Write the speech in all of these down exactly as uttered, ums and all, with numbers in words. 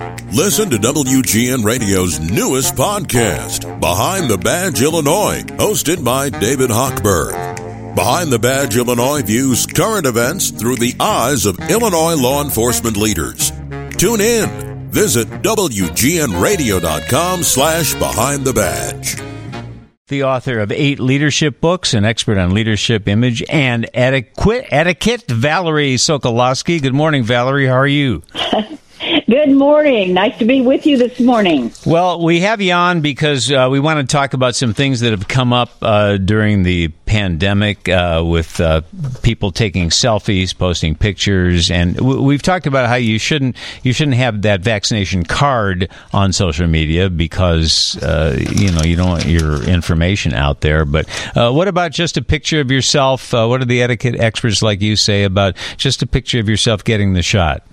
Listen to W G N Radio's newest podcast, Behind the Badge Illinois, hosted by David Hochberg. Behind the Badge Illinois views current events through the eyes of Illinois law enforcement leaders. Tune in. Visit W G N radio dot com slash behind the badge. The author of eight leadership books, an expert on leadership, image, and etiquette, etiquette Valerie Sokolowski. Good morning, Valerie. How are you? Good morning. Nice to be with you this morning. Well, we have you on because uh, we want to talk about some things that have come up uh, during the pandemic uh, with uh, people taking selfies, posting pictures, and w- we've talked about how you shouldn't you shouldn't have that vaccination card on social media because uh, you know you don't want your information out there. But uh, what about just a picture of yourself? Uh, what do the etiquette experts like you say about just a picture of yourself getting the shot?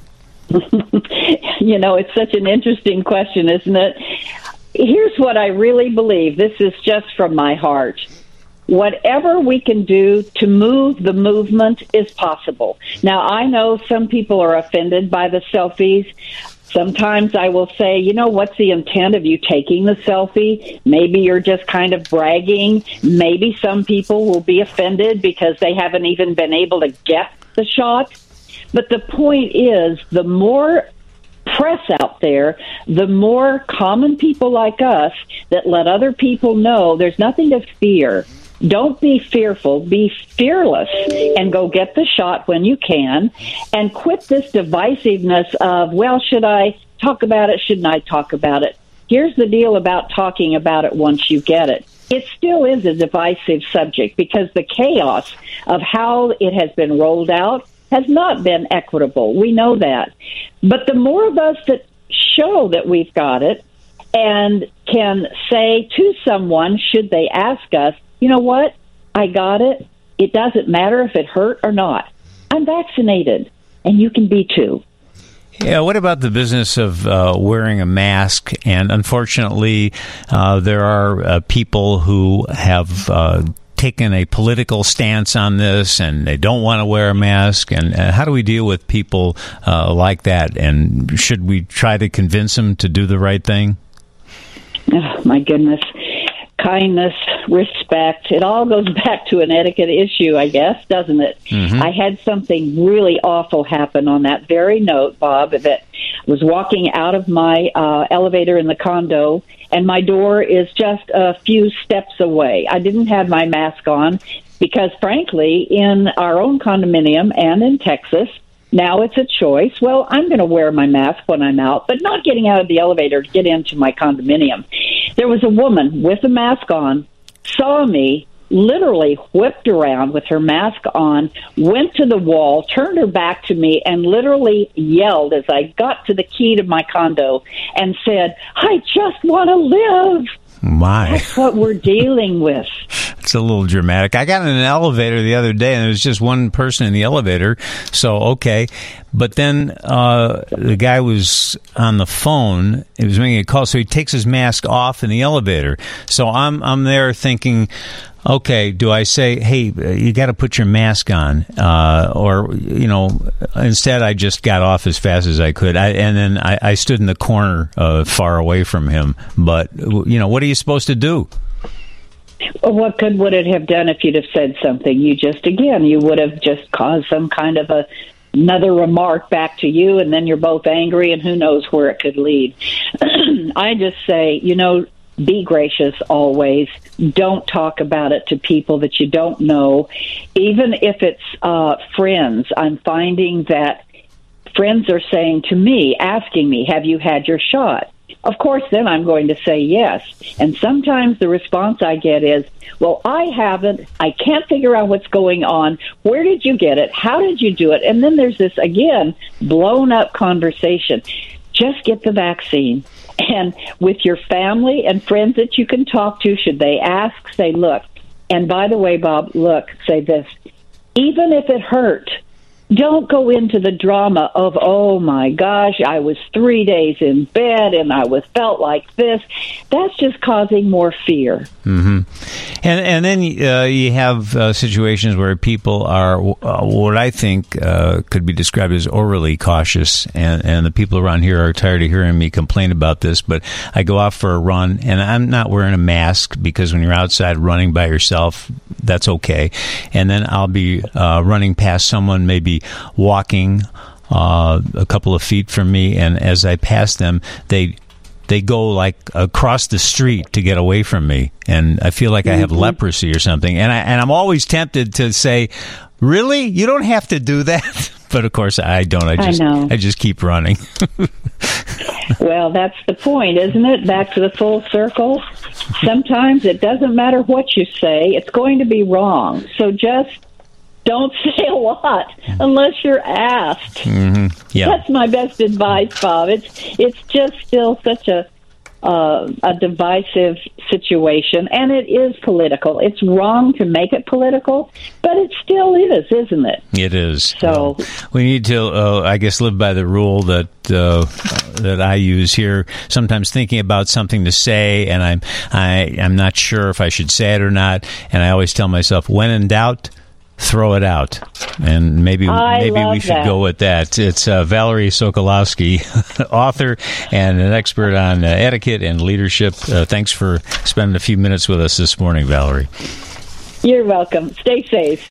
You know, it's such an interesting question, isn't it? Here's what I really believe. This is just from my heart. Whatever we can do to move the movement is possible. Now, I know some people are offended by the selfies. Sometimes I will say, you know, what's the intent of you taking the selfie? Maybe you're just kind of bragging. Maybe some people will be offended because they haven't even been able to get the shot. But the point is, the more press out there, the more common people like us that let other people know there's nothing to fear. Don't be fearful. Be fearless and go get the shot when you can, and quit this divisiveness of, well, should I talk about it? Shouldn't I talk about it? Here's the deal about talking about it once you get it. It still is a divisive subject because the chaos of how it has been rolled out has not been equitable. We know that. But the more of us that show that we've got it and can say to someone, should they ask us, you know what, I got it. It doesn't matter if it hurt or not. I'm vaccinated, and you can be too. Yeah, what about the business of uh, wearing a mask? And unfortunately, uh, there are uh, people who have uh, taken a political stance on this, and they don't want to wear a mask. And uh, how do we deal with people uh, like that? And should we try to convince them to do the right thing? Oh, my goodness. Kindness, respect, it all goes back to an etiquette issue, I guess, doesn't it? Mm-hmm. I had something really awful happen on that very note, Bob, that I was walking out of my uh, elevator in the condo, and my door is just a few steps away. I didn't have my mask on because, frankly, in our own condominium and in Texas, now it's a choice. Well, I'm going to wear my mask when I'm out, but not getting out of the elevator to get into my condominium. There was a woman with a mask on, saw me, literally whipped around with her mask on, went to the wall, turned her back to me, and literally yelled as I got to the key to my condo and said, I just want to live. My. That's what we're dealing with. It's a little dramatic. I got in an elevator the other day, and there was just one person in the elevator, so okay. But then uh, the guy was on the phone. He was making a call, so he takes his mask off in the elevator. So I'm I'm there thinking, okay, do I say, hey, you got to put your mask on? Uh, or, you know, instead I just got off as fast as I could. I, and then I, I stood in the corner uh, far away from him. But, you know, what are you supposed to do? Well, what good would it have done if you'd have said something? You just, again, you would have just caused some kind of a another remark back to you, and then you're both angry, and who knows where it could lead. I just say, you know, be gracious always. Don't talk about it to people that you don't know. Even if it's uh, friends, I'm finding that friends are saying to me, asking me, have you had your shot? Of course, then I'm going to say yes. And sometimes the response I get is, well, I haven't. I can't figure out what's going on. Where did you get it? How did you do it? And then there's this, again, blown up conversation. Just get the vaccine. And with your family and friends that you can talk to, should they ask, say, look, and by the way, Bob, look, say this, even if it hurt, don't go into the drama of, oh my gosh, I was three days in bed and I was felt like this. That's just causing more fear. Mm-hmm. And and then uh, you have uh, situations where people are uh, what I think uh, could be described as overly cautious, and, and the people around here are tired of hearing me complain about this, but I go out for a run, and I'm not wearing a mask because when you're outside running by yourself, that's okay. And then I'll be uh, running past someone, maybe walking uh, a couple of feet from me, and as I pass them, they they go like across the street to get away from me, and I feel like mm-hmm. I have leprosy or something. And I and I'm always tempted to say, "Really? You don't have to do that." But of course, I don't. I just I, I just keep running. Well, that's the point, isn't it? Back to the full circle. Sometimes it doesn't matter what you say; it's going to be wrong. So just don't say a lot unless you're asked. Mm-hmm. Yeah. That's my best advice, Bob. It's it's just still such a uh, a divisive situation, and it is political. It's wrong to make it political, but it still is, isn't it? It is. So well, we need to, uh, I guess, live by the rule that uh, that I use here. Sometimes thinking about something to say, and I'm I I'm not sure if I should say it or not, and I always tell myself, when in doubt, throw it out. And maybe I maybe we should that. go with that. It's uh, Valerie Sokolowski, author and an expert on uh, etiquette and leadership. Uh, thanks for spending a few minutes with us this morning, Valerie. You're welcome. Stay safe.